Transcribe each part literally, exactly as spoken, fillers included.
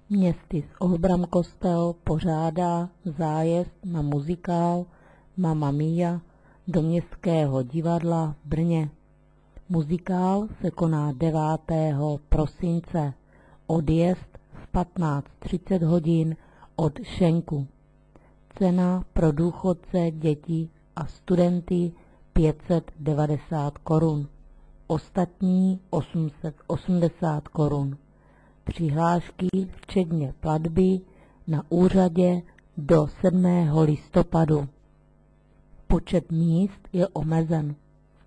Městys Olbram Kostel pořádá zájezd na muzikál Mamma Mia do Městského divadla v Brně. Muzikál se koná devátého prosince. Odjezd v patnáct třicet hodin od Šenku. Cena pro důchodce, děti a studenty pět set devadesát korun. Ostatní osm set osmdesát korun. Přihlášky včetně platby na úřadě do sedmého listopadu. Počet míst je omezen.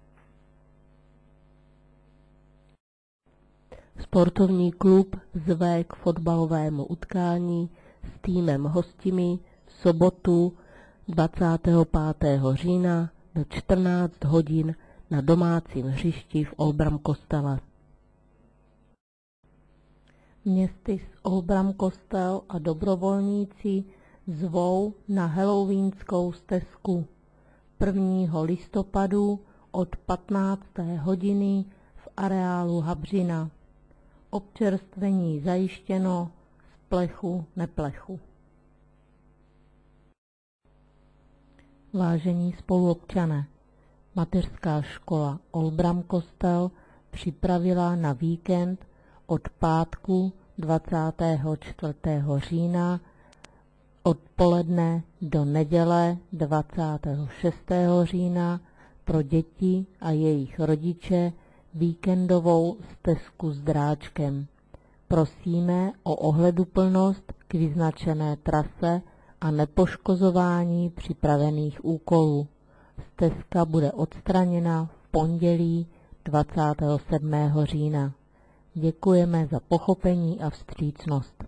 Sportovní klub zve k fotbalovému utkání s týmem Hostimi v sobotu dvacátého pátého října do čtrnáct hodin na domácím hřišti v Olbram Kostele. Městys Olbram Kostel a dobrovolníci zvou na halloweenskou stezku prvního listopadu od patnácté hodiny v areálu Habřina. Občerstvení zajištěno z plechu neplechu. Vážení spoluobčané, mateřská škola Olbram Kostel připravila na víkend od pátku dvacátého čtvrtého října odpoledne do neděle dvacátého šestého října pro děti a jejich rodiče víkendovou stezku s dráčkem. Prosíme o ohleduplnost k vyznačené trase a nepoškozování připravených úkolů. Stezka bude odstraněna v pondělí dvacátého sedmého října. Děkujeme za pochopení a vstřícnost.